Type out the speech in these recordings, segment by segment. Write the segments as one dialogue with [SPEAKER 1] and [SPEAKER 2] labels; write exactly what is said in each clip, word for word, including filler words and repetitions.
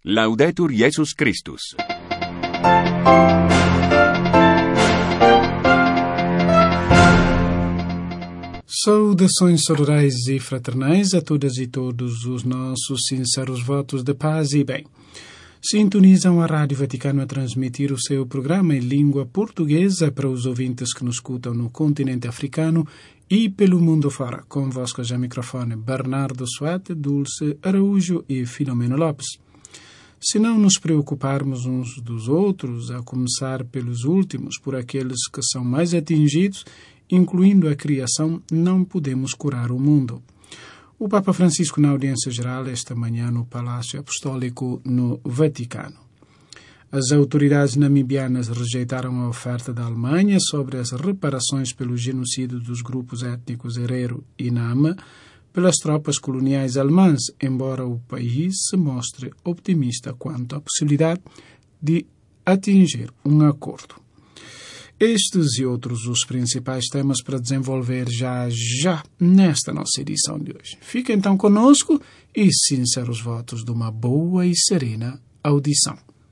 [SPEAKER 1] Laudetur Jesus Christus.
[SPEAKER 2] Saudações sororais e fraternais a todas e todos os nossos sinceros votos de paz e bem. Sintonizam a Rádio Vaticano a transmitir o seu programa em língua portuguesa para os ouvintes que nos escutam no continente africano e pelo mundo fora. Convosco já microfone Bernardo Suate, Dulce Araújo e Filomeno Lopes. Se não nos preocuparmos uns dos outros, a começar pelos últimos, por aqueles que são mais atingidos, incluindo a criação, não podemos curar o mundo. O Papa Francisco, na audiência geral, esta manhã no Palácio Apostólico no Vaticano. As autoridades namibianas rejeitaram a oferta da Alemanha sobre as reparações pelo genocídio dos grupos étnicos Herero e Nama pelas tropas coloniais alemãs, embora o país se mostre optimista quanto à possibilidade de atingir um acordo. Estes e outros os principais temas para desenvolver já já nesta nossa edição de hoje. Fique então conosco e sinceros votos de uma boa e serena audição.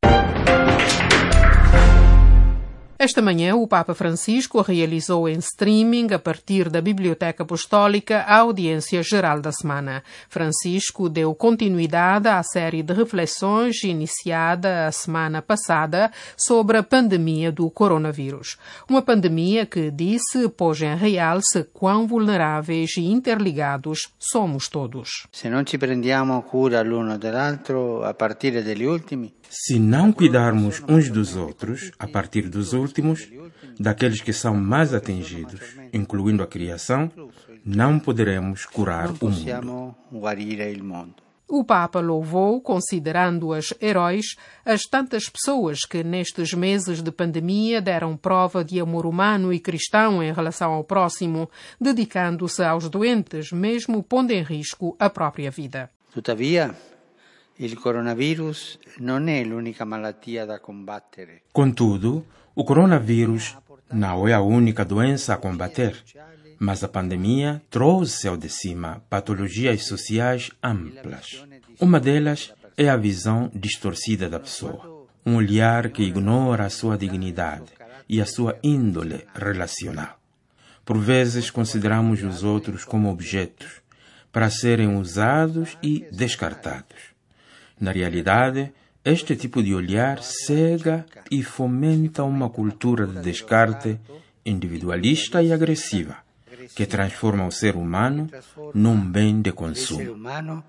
[SPEAKER 3] Esta manhã, o Papa Francisco realizou em streaming, a partir da Biblioteca Apostólica, a audiência geral da semana. Francisco deu continuidade à série de reflexões iniciada a semana passada sobre a pandemia do coronavírus. Uma pandemia que, disse, pôs em realce quão vulneráveis e interligados somos todos.
[SPEAKER 4] Se não ci prendiamo cura l'uno dell'altro a partire degli ultimi,
[SPEAKER 5] se não cuidarmos uns dos outros, a partir dos últimos, daqueles que são mais atingidos, incluindo a criação, não poderemos curar o mundo.
[SPEAKER 3] O Papa louvou, considerando-as heróis, as tantas pessoas que nestes meses de pandemia deram prova de amor humano e cristão em relação ao próximo, dedicando-se aos doentes, mesmo pondo em risco a própria vida.
[SPEAKER 4] Tuttavia, il coronavirus non è l'unica malattia da combattere.
[SPEAKER 5] Contudo, o coronavírus não é a única doença a combater, mas a pandemia trouxe ao de cima patologias sociais amplas. Uma delas é a visão distorcida da pessoa, um olhar que ignora a sua dignidade e a sua índole relacional. Por vezes consideramos os outros como objetos para serem usados e descartados. Na realidade, este tipo de olhar cega e fomenta uma cultura de descarte individualista e agressiva, que transforma o ser humano num bem de consumo.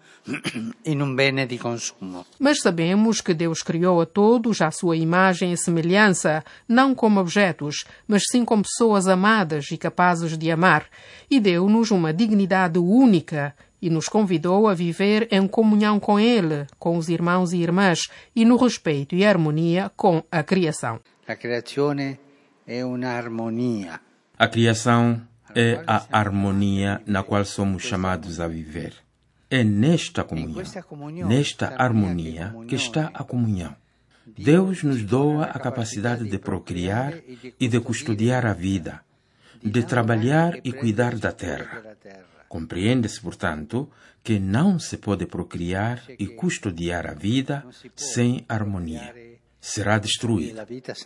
[SPEAKER 3] Mas sabemos que Deus criou a todos à sua imagem e semelhança, não como objetos, mas sim como pessoas amadas e capazes de amar, e deu-nos uma dignidade única, e nos convidou a viver em comunhão com Ele, com os irmãos e irmãs, e no respeito e harmonia com a criação.
[SPEAKER 4] A criação é uma harmonia.
[SPEAKER 5] A criação é a harmonia na qual somos chamados a viver. É nesta comunhão, nesta harmonia, que está a comunhão. Deus nos doa a capacidade de procriar e de custodiar a vida, de trabalhar e cuidar da terra. Compreende-se, portanto, que não se pode procriar e custodiar a vida sem harmonia. Será destruída.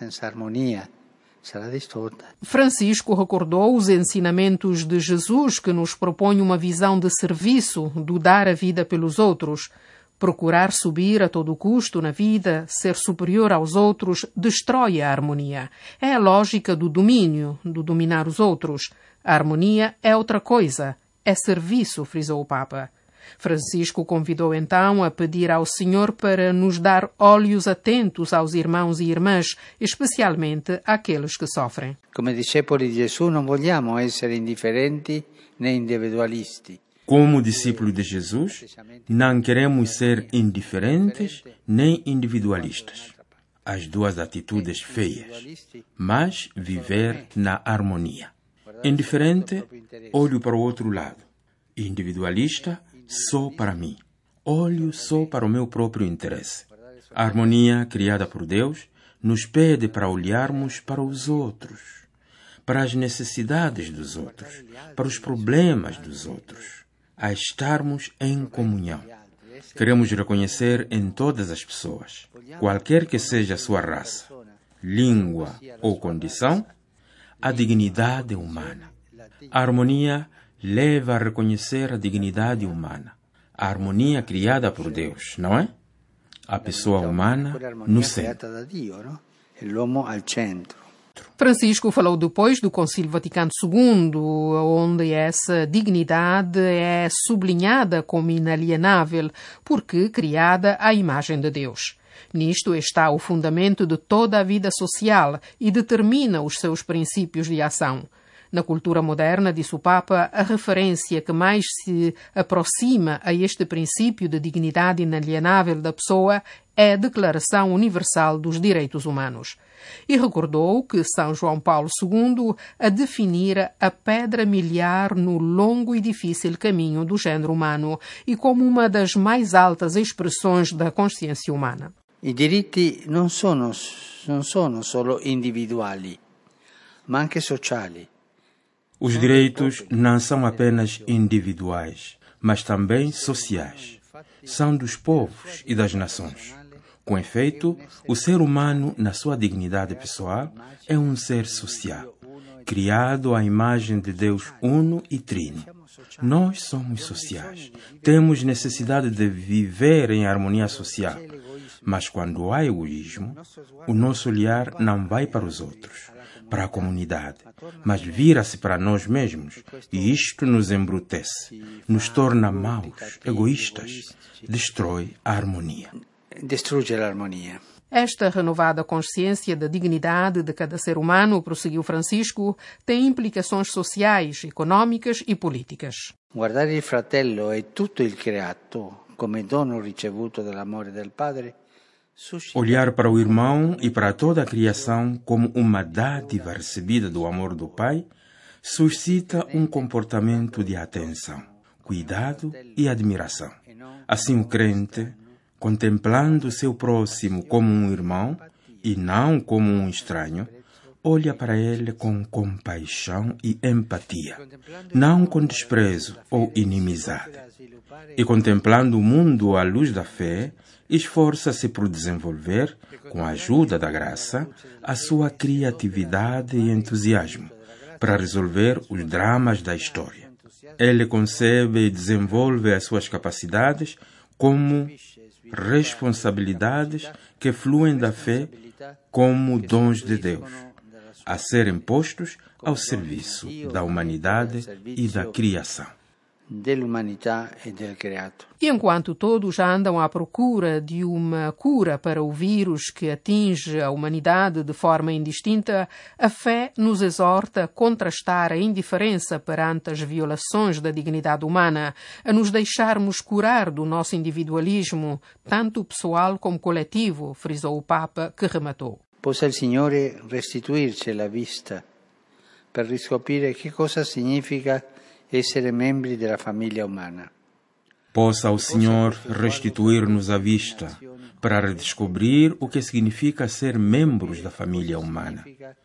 [SPEAKER 3] Francisco recordou os ensinamentos de Jesus, que nos propõe uma visão de serviço, do dar a vida pelos outros. Procurar subir a todo custo na vida, ser superior aos outros, destrói a harmonia. É a lógica do domínio, do dominar os outros. A harmonia é outra coisa. É serviço, frisou o Papa. Francisco convidou então a pedir ao Senhor para nos dar olhos atentos aos irmãos e irmãs, especialmente àqueles que sofrem.
[SPEAKER 4] Como discípulos de Jesus, não vogliamo essere indifferenti nem individualisti.
[SPEAKER 5] Como discípulos de Jesus, não queremos ser indiferentes nem individualistas. As duas atitudes feias, mas viver na harmonia. Indiferente, olho para o outro lado. Individualista, só para mim. Olho só para o meu próprio interesse. A harmonia criada por Deus nos pede para olharmos para os outros, para as necessidades dos outros, para os problemas dos outros, a estarmos em comunhão. Queremos reconhecer em todas as pessoas, qualquer que seja a sua raça, língua ou condição, a dignidade humana. A harmonia leva a reconhecer a dignidade humana. A harmonia criada por Deus, não é? A pessoa humana no centro.
[SPEAKER 3] Francisco falou depois do Concílio Vaticano segundo, onde essa dignidade é sublinhada como inalienável, porque criada à imagem de Deus. Nisto está o fundamento de toda a vida social e determina os seus princípios de ação. Na cultura moderna, disse o Papa, a referência que mais se aproxima a este princípio de dignidade inalienável da pessoa é a Declaração Universal dos Direitos Humanos. E recordou que São João Paulo segundo a definira a pedra miliar no longo e difícil caminho do género humano e como uma das mais altas expressões da consciência humana.
[SPEAKER 4] I diritti non sono, non sono solo individuali, ma anche sociali.
[SPEAKER 5] Os direitos não são apenas individuais, mas também sociais. São dos povos e das nações. Com efeito, o ser humano, na sua dignidade pessoal, é um ser social, criado à imagem de Deus uno e trino. Nós somos sociais. Temos necessidade de viver em harmonia social. Mas quando há egoísmo, o nosso olhar não vai para os outros, para a comunidade, mas vira-se para nós mesmos, e isto nos embrutece, nos torna maus, egoístas, destrói a harmonia.
[SPEAKER 4] Distrugge a harmonia.
[SPEAKER 3] Esta renovada consciência da dignidade de cada ser humano, prosseguiu Francisco, tem implicações sociais, econômicas e políticas.
[SPEAKER 4] Guardare il fratello e tutto il creato come dono ricevuto dall'amore del Padre.
[SPEAKER 5] Olhar para o irmão e para toda a criação como uma dádiva recebida do amor do Pai suscita um comportamento de atenção, cuidado e admiração. Assim o crente, contemplando o seu próximo como um irmão e não como um estranho, olha para ele com compaixão e empatia, não com desprezo ou inimizade. E contemplando o mundo à luz da fé, esforça-se por desenvolver, com a ajuda da graça, a sua criatividade e entusiasmo para resolver os dramas da história. Ele concebe e desenvolve as suas capacidades como responsabilidades que fluem da fé como dons de Deus, a serem postos ao serviço da humanidade e da criação.
[SPEAKER 3] E enquanto todos andam à procura de uma cura para o vírus que atinge a humanidade de forma indistinta, a fé nos exorta a contrastar a indiferença perante as violações da dignidade humana, a nos deixarmos curar do nosso individualismo, tanto pessoal como coletivo, frisou o Papa, que rematou.
[SPEAKER 4] Possa il Signore restituirci la vista per riscoprire che cosa significa essere membri della famiglia umana.
[SPEAKER 5] Possa o Senhor restituir-nos a vista para redescobrir o que significa ser membros da família humana.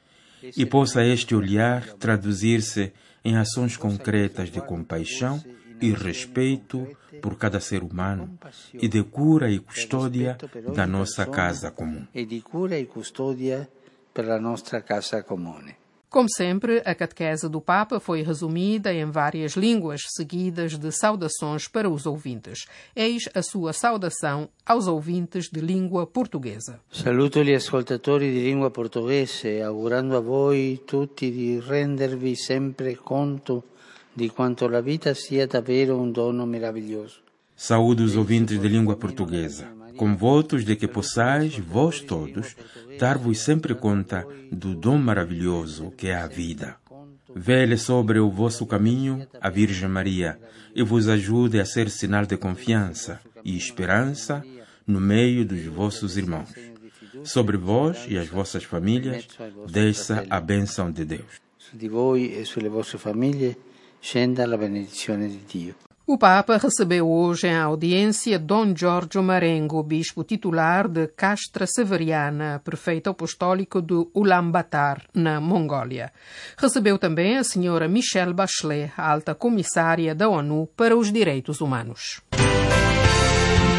[SPEAKER 5] E possa este olhar traduzir-se em ações concretas de compaixão e respeito por cada ser humano e de cura e custódia da nossa casa comum.
[SPEAKER 4] E di cura e custodia per la nostra casa comune.
[SPEAKER 3] Como sempre, a catequese do Papa foi resumida em várias línguas, seguidas de saudações para os ouvintes. Eis a sua saudação aos ouvintes de língua portuguesa.
[SPEAKER 4] Saluto gli ascoltatori di lingua portoghese, augurando a voi tutti di rendervi sempre conto di quanto la vita sia davvero un dono meraviglioso.
[SPEAKER 5] Saúdo os ouvintes de língua portuguesa, com votos de que possais, vós todos, dar-vos sempre conta do dom maravilhoso que é a vida. Vele sobre o vosso caminho a Virgem Maria e vos ajude a ser sinal de confiança e esperança no meio dos vossos irmãos. Sobre vós e as vossas famílias, desça a bênção de Deus.
[SPEAKER 4] Di voi e sulle vostre famiglie scenda la benedizione di Dio.
[SPEAKER 3] O Papa recebeu hoje em audiência Dom Giorgio Marengo, bispo titular de Castra Severiana, prefeito apostólico de Ulaanbaatar, na Mongólia. Recebeu também a senhora Michelle Bachelet, alta comissária da ONU para os Direitos Humanos.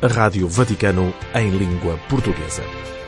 [SPEAKER 6] a Rádio Vaticano em língua portuguesa.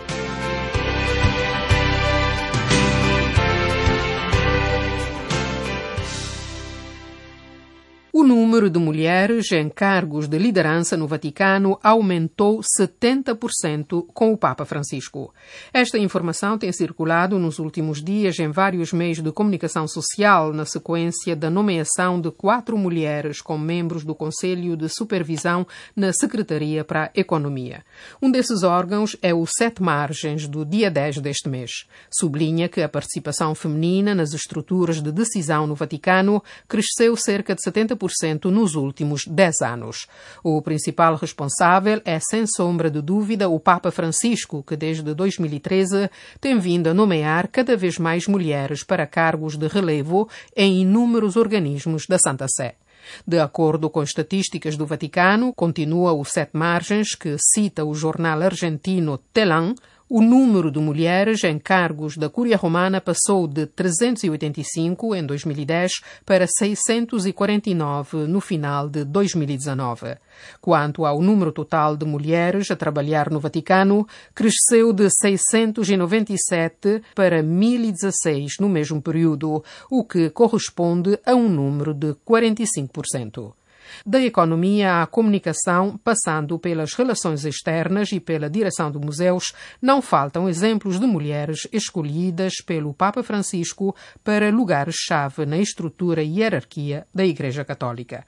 [SPEAKER 3] O número de mulheres em cargos de liderança no Vaticano aumentou setenta por cento com o Papa Francisco. Esta informação tem circulado nos últimos dias em vários meios de comunicação social, na sequência da nomeação de quatro mulheres como membros do Conselho de Supervisão na Secretaria para a Economia. Um desses órgãos é o Sete Margens, do dia dez deste mês. Sublinha que a participação feminina nas estruturas de decisão no Vaticano cresceu cerca de setenta por cento nos últimos dez anos. O principal responsável é, sem sombra de dúvida, o Papa Francisco, que desde dois mil e treze tem vindo a nomear cada vez mais mulheres para cargos de relevo em inúmeros organismos da Santa Sé. De acordo com estatísticas do Vaticano, continua o Sete Margens, que cita o jornal argentino Telam, o número de mulheres em cargos da Cúria Romana passou de trezentos e oitenta e cinco em dois mil e dez para seiscentos e quarenta e nove no final de dois mil e dezanove. Quanto ao número total de mulheres a trabalhar no Vaticano, cresceu de seiscentos e noventa e sete para mil e dezesseis no mesmo período, o que corresponde a um número de quarenta e cinco por cento. Da economia à comunicação, passando pelas relações externas e pela direção de museus, não faltam exemplos de mulheres escolhidas pelo Papa Francisco para lugares-chave na estrutura e hierarquia da Igreja Católica.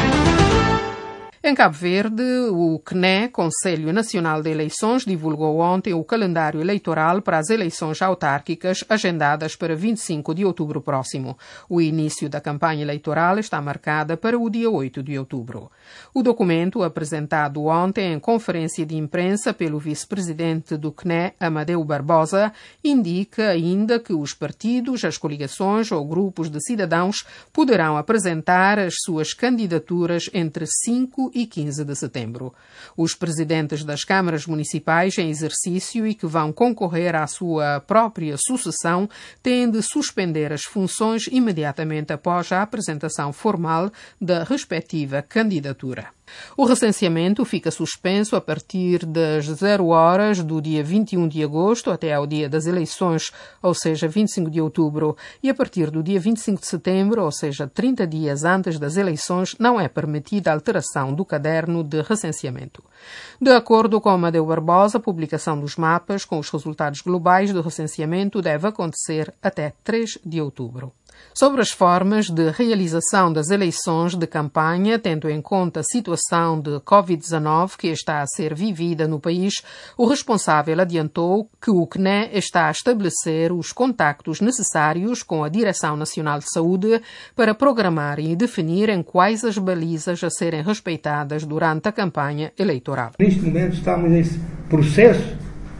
[SPEAKER 3] Em Cabo Verde, o C N E, Conselho Nacional de Eleições, divulgou ontem o calendário eleitoral para as eleições autárquicas agendadas para vinte e cinco de outubro próximo. O início da campanha eleitoral está marcada para o dia oito de outubro. O documento, apresentado ontem em conferência de imprensa pelo vice-presidente do C N E, Amadeu Barbosa, indica ainda que os partidos, as coligações ou grupos de cidadãos poderão apresentar as suas candidaturas entre cinco e quinze de setembro. Os presidentes das câmaras municipais em exercício e que vão concorrer à sua própria sucessão têm de suspender as funções imediatamente após a apresentação formal da respectiva candidatura. O recenseamento fica suspenso a partir das zero horas do dia vinte e um de agosto até ao dia das eleições, ou seja, vinte e cinco de outubro, e a partir do dia vinte e cinco de setembro, ou seja, trinta dias antes das eleições, não é permitida a alteração do caderno de recenseamento. De acordo com Amadeu Barbosa, a publicação dos mapas com os resultados globais do recenseamento deve acontecer até três de outubro. Sobre as formas de realização das eleições de campanha, tendo em conta a situação de covid dezanove que está a ser vivida no país, o responsável adiantou que o C N E está a estabelecer os contactos necessários com a Direção Nacional de Saúde para programarem e definirem quais as balizas a serem respeitadas durante a campanha eleitoral.
[SPEAKER 7] Neste momento estamos nesse processo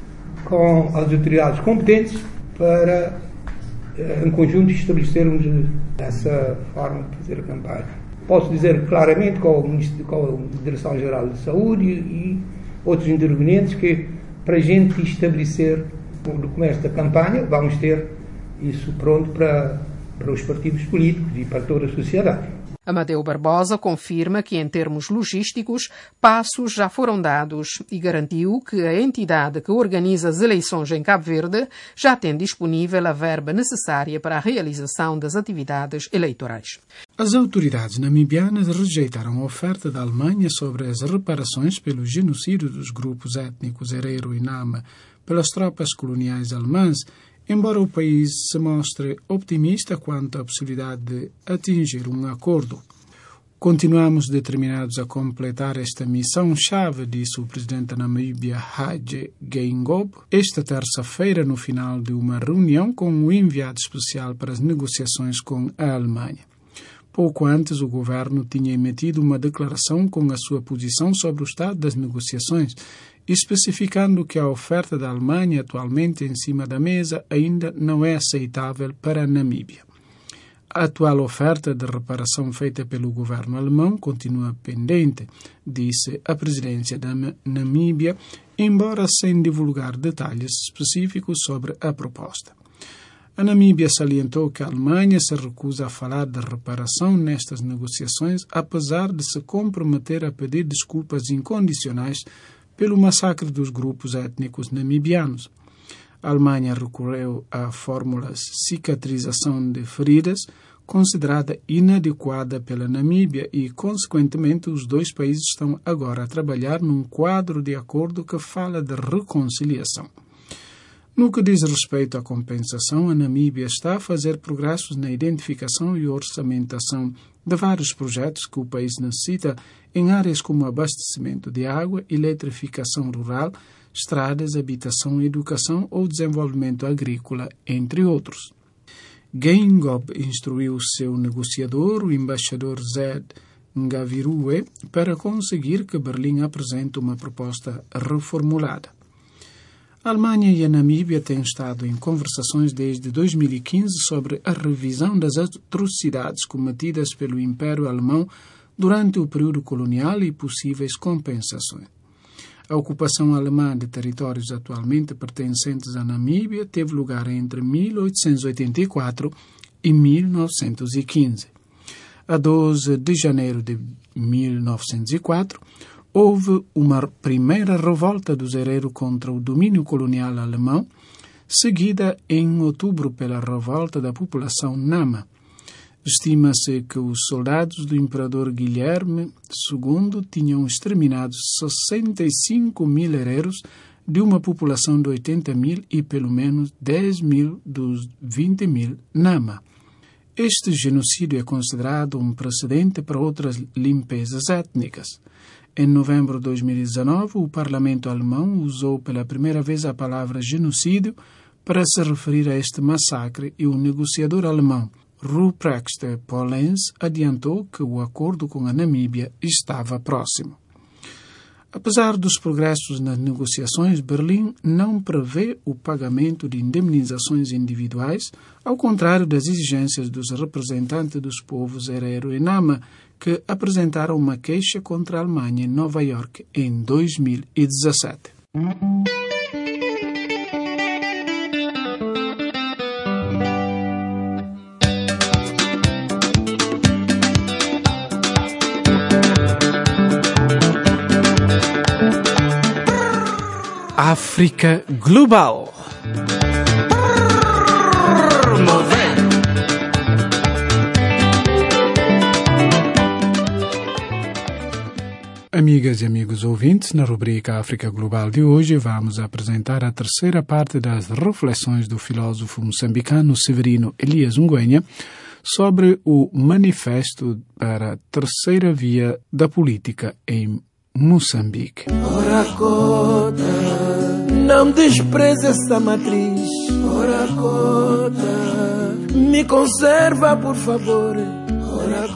[SPEAKER 7] com as autoridades competentes para em conjunto estabelecermos essa forma de fazer a campanha. Posso dizer claramente com a Direção-Geral de Saúde e outros intervenientes que, para a gente estabelecer o documento da campanha, vamos ter isso pronto para, para os partidos políticos e para toda a sociedade.
[SPEAKER 3] Amadeu Barbosa confirma que, em termos logísticos, passos já foram dados e garantiu que a entidade que organiza as eleições em Cabo Verde já tem disponível a verba necessária para a realização das atividades eleitorais.
[SPEAKER 2] As autoridades namibianas rejeitaram a oferta da Alemanha sobre as reparações pelo genocídio dos grupos étnicos Herero e Nama pelas tropas coloniais alemãs, embora o país se mostre optimista quanto à possibilidade de atingir um acordo. Continuamos determinados a completar esta missão-chave, disse o presidente da Namíbia, Hage Geingob, esta terça-feira no final de uma reunião com o enviado especial para as negociações com a Alemanha. Pouco antes, o governo tinha emitido uma declaração com a sua posição sobre o estado das negociações, especificando que a oferta da Alemanha atualmente em cima da mesa ainda não é aceitável para a Namíbia. A atual oferta de reparação feita pelo governo alemão continua pendente, disse a presidência da Namíbia, embora sem divulgar detalhes específicos sobre a proposta. A Namíbia salientou que a Alemanha se recusa a falar de reparação nestas negociações, apesar de se comprometer a pedir desculpas incondicionais pelo massacre dos grupos étnicos namibianos. A Alemanha recorreu à fórmula cicatrização de feridas, considerada inadequada pela Namíbia e, consequentemente, os dois países estão agora a trabalhar num quadro de acordo que fala de reconciliação. No que diz respeito à compensação, a Namíbia está a fazer progressos na identificação e orçamentação de vários projetos que o país necessita em áreas como abastecimento de água, eletrificação rural, estradas, habitação, educação ou desenvolvimento agrícola, entre outros. Geingob instruiu seu negociador, o embaixador Zed Ngavirue, para conseguir que Berlim apresente uma proposta reformulada. A Alemanha e a Namíbia têm estado em conversações desde dois mil e quinze sobre a revisão das atrocidades cometidas pelo Império Alemão durante o período colonial e possíveis compensações. A ocupação alemã de territórios atualmente pertencentes à Namíbia teve lugar entre mil oitocentos e oitenta e quatro e mil novecentos e quinze. A doze de janeiro de mil novecentos e quatro, houve uma primeira revolta dos Herero contra o domínio colonial alemão, seguida em outubro pela revolta da população Nama. Estima-se que os soldados do imperador Guilherme segundo tinham exterminado sessenta e cinco mil hereros de uma população de oitenta mil e pelo menos dez mil dos vinte mil Nama. Este genocídio é considerado um precedente para outras limpezas étnicas. Em novembro de dois mil e dezenove, o parlamento alemão usou pela primeira vez a palavra genocídio para se referir a este massacre e o negociador alemão Ruprecht Polenz adiantou que o acordo com a Namíbia estava próximo. Apesar dos progressos nas negociações, Berlim não prevê o pagamento de indemnizações individuais, ao contrário das exigências dos representantes dos povos Herero e Nama, que apresentaram uma queixa contra a Alemanha em Nova Iorque em dois mil e dezassete. África Global. Amigas e amigos ouvintes, na rubrica África Global de hoje vamos apresentar a terceira parte das reflexões do filósofo moçambicano Severino Elias Ngwenya sobre o Manifesto para a Terceira Via da Política em Moçambique.
[SPEAKER 8] Ora cota, não despreze essa matriz. Ora cota, me conserva por favor. Ora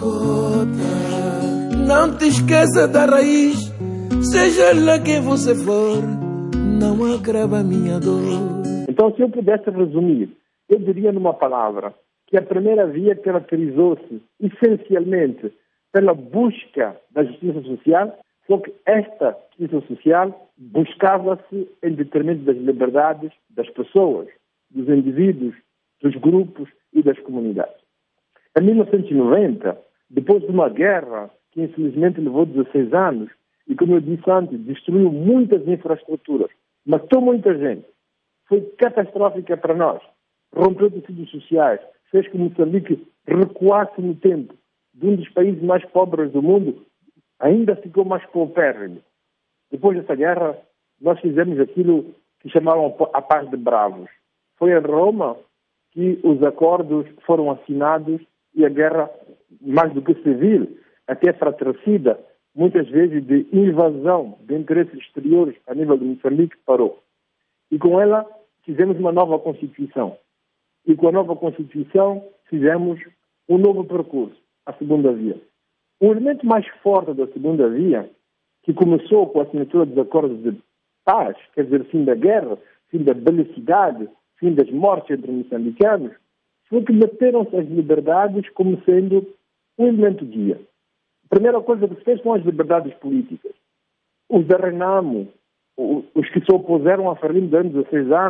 [SPEAKER 8] cota, não te esqueça da raiz. Seja lá quem você for, não agrava minha dor.
[SPEAKER 9] Então, se eu pudesse resumir, eu diria numa palavra que a primeira via caracterizou-se essencialmente pela busca da justiça social. Só que esta justiça social buscava-se em detrimento das liberdades das pessoas, dos indivíduos, dos grupos e das comunidades. Em mil novecentos e noventa, depois de uma guerra que infelizmente levou dezesseis anos e, como eu disse antes, destruiu muitas infraestruturas, matou muita gente, foi catastrófica para nós, rompeu tecidos sociais, fez que Moçambique recuasse no tempo de um dos países mais pobres do mundo, ainda ficou mais paupérrimo. Depois dessa guerra, nós fizemos aquilo que chamavam a paz de bravos. Foi em Roma que os acordos foram assinados e a guerra, mais do que civil, até fratricida, muitas vezes de invasão de interesses exteriores a nível de Moçambique, parou. E com ela fizemos uma nova Constituição. E com a nova Constituição fizemos um novo percurso, a segunda via. O elemento mais forte da segunda via, que começou com a assinatura dos acordos de paz, quer dizer, fim da guerra, fim da belicidade, fim das mortes entre moçambicanos, foi que meteram-se as liberdades como sendo um elemento guia. A primeira coisa que se fez são as liberdades políticas. Os da Renamo, os que se opuseram a Frelimo durante dezesseis anos,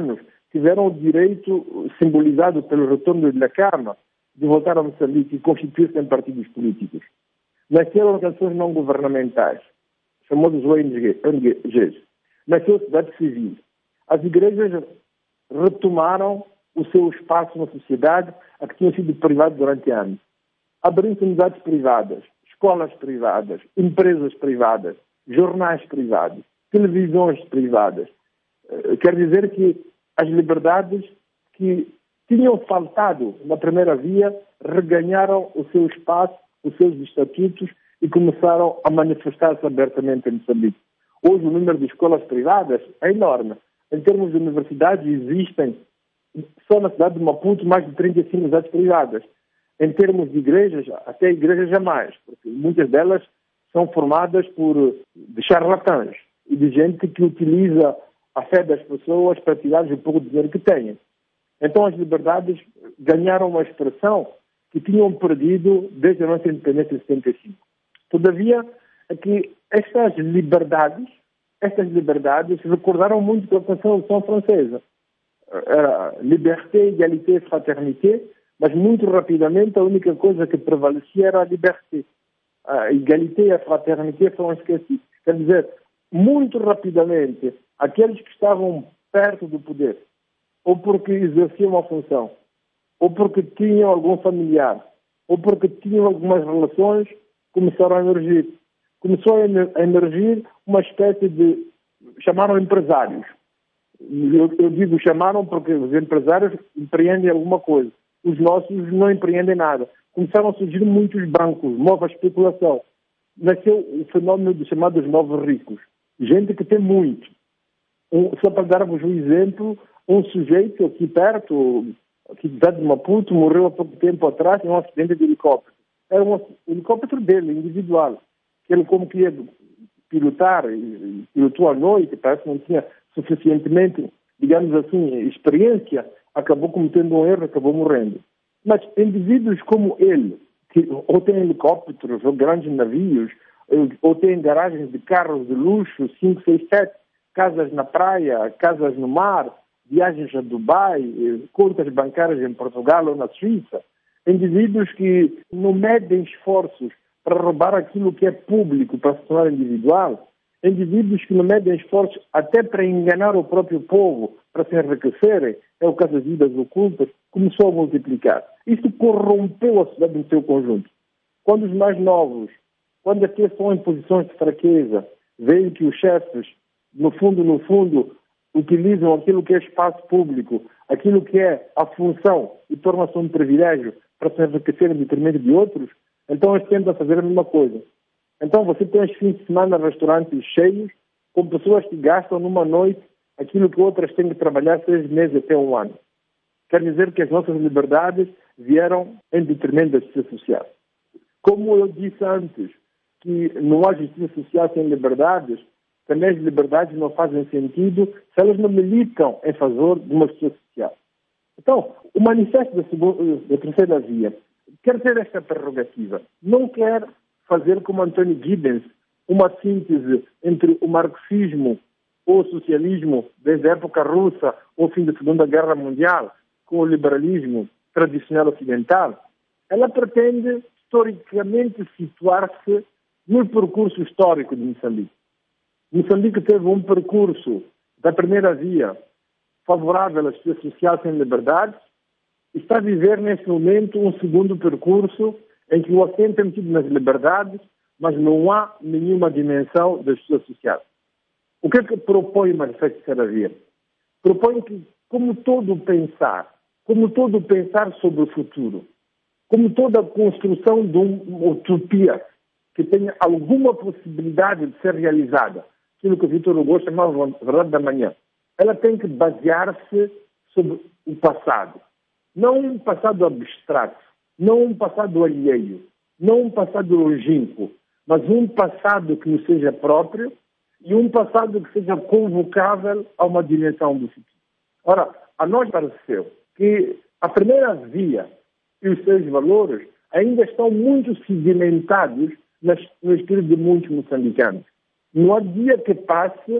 [SPEAKER 9] tiveram o direito, simbolizado pelo retorno de La Carma, de voltar a Moçambique e constituir-se em partidos políticos. Nasceram organizações não governamentais, famosas O N Gs. Nasceu a sociedade civil. As igrejas retomaram o seu espaço na sociedade, a que tinham sido privados durante anos. Abriram-se unidades privadas, escolas privadas, empresas privadas, jornais privados, televisões privadas. Quer dizer que as liberdades que tinham faltado na primeira via reganharam o seu espaço, os seus estatutos e começaram a manifestar-se abertamente em Moçambique. Hoje o número de escolas privadas é enorme. Em termos de universidades, existem só na cidade de Maputo mais de trinta e cinco universidades privadas. Em termos de igrejas, até igrejas jamais, porque muitas delas são formadas por de charlatães e de gente que utiliza a fé das pessoas para tirar o pouco de dinheiro que têm. Então as liberdades ganharam uma expressão que tinham perdido desde a nossa independência de setenta e cinco. Todavia, é que estas liberdades, estas liberdades recordaram muito com a Constituição francesa. Era liberté, égalité, fraternité, mas muito rapidamente a única coisa que prevalecia era a liberté. A égalité e a fraternité foram esquecidas. Quer dizer, muito rapidamente, aqueles que estavam perto do poder, ou porque exerciam uma função, ou porque tinham algum familiar, ou porque tinham algumas relações, começaram a emergir. Começou a emergir uma espécie de... chamaram empresários. Eu, eu digo chamaram porque os empresários empreendem alguma coisa. Os nossos não empreendem nada. Começaram a surgir muitos bancos, nova especulação. Nasceu o fenômeno dos chamados novos ricos. Gente que tem muito. Um, só para dar-vos um exemplo, um sujeito aqui perto, aqui de cidade de Maputo, morreu há pouco tempo atrás em um acidente de helicóptero. Era um helicóptero dele, individual. Que ele, como queria pilotar, e pilotou à noite, parece que não tinha suficientemente, digamos assim, experiência, acabou cometendo um erro, acabou morrendo. Mas indivíduos como ele, que ou têm helicópteros, ou grandes navios, ou têm garagens de carros de luxo, cinco, seis, sete, casas na praia, casas no mar, viagens a Dubai, contas bancárias em Portugal ou na Suíça, indivíduos que não medem esforços para roubar aquilo que é público, para se tornar individual, indivíduos que não medem esforços até para enganar o próprio povo, para se enriquecerem, é o caso das vidas ocultas, começou a multiplicar. Isso corrompeu a sociedade no seu conjunto. Quando os mais novos, quando aqueles estão em posições de fraqueza, veem que os chefes, no fundo, no fundo, utilizam aquilo que é espaço público, aquilo que é a função e torna-se um privilégio para se enriquecer em detrimento de outros, então eles tentam fazer a mesma coisa. Então você tem os fins de semana restaurantes cheios, com pessoas que gastam numa noite aquilo que outras têm que trabalhar seis meses até um ano. Quer dizer que as nossas liberdades vieram em detrimento da justiça social. Como eu disse antes, que não há justiça social sem liberdades, também as liberdades não fazem sentido se elas não militam em favor de uma justiça social. Então, o manifesto da, segunda, da terceira via quer ter esta prerrogativa. Não quer fazer como Anthony Giddens, uma síntese entre o marxismo ou o socialismo desde a época russa ou o fim da Segunda Guerra Mundial com o liberalismo tradicional ocidental. Ela pretende historicamente situar-se no percurso histórico de Moçambique. Moçambique teve um percurso da primeira via favorável à justiça social sem liberdades, está a viver neste momento um segundo percurso em que o acento é metido nas liberdades, mas não há nenhuma dimensão da justiça social. O que é que propõe o Manifesto de Terceira Via? Propõe que, como todo pensar, como todo pensar sobre o futuro, como toda a construção de uma utopia que tenha alguma possibilidade de ser realizada, aquilo que o Victor Hugo chamava de verdade da manhã, ela tem que basear-se sobre o passado. Não um passado abstrato, não um passado alheio, não um passado longínquo, mas um passado que nos seja próprio e um passado que seja convocável a uma dimensão do futuro. Ora, a nós pareceu que a primeira via e os seus valores ainda estão muito sedimentados no espírito de muitos moçambicanos. Não há dia que passe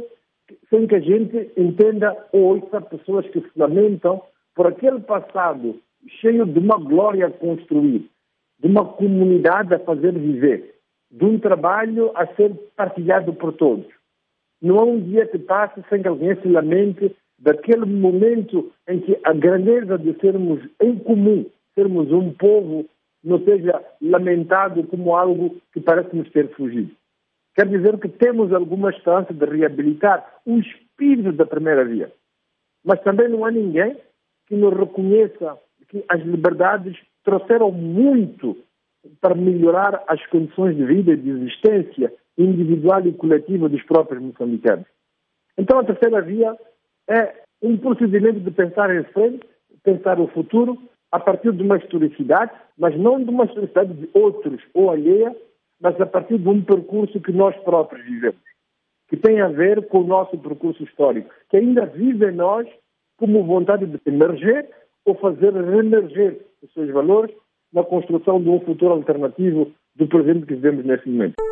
[SPEAKER 9] sem que a gente entenda ou ouça pessoas que se lamentam por aquele passado cheio de uma glória a construir, de uma comunidade a fazer viver, de um trabalho a ser partilhado por todos. Não há um dia que passe sem que alguém se lamente daquele momento em que a grandeza de sermos em comum, sermos um povo, não seja lamentado como algo que parece nos ter fugido. Quer dizer que temos alguma chance de reabilitar o espírito da primeira via. Mas também não há ninguém que nos reconheça que as liberdades trouxeram muito para melhorar as condições de vida e de existência individual e coletiva dos próprios moçambicanos. Então a terceira via é um procedimento de pensar em frente, pensar o futuro, a partir de uma historicidade, mas não de uma historicidade de outros ou alheia, mas a partir de um percurso que nós próprios vivemos, que tem a ver com o nosso percurso histórico, que ainda vive em nós como vontade de emerger ou fazer reemerger os seus valores na construção de um futuro alternativo do presente que vivemos nesse momento.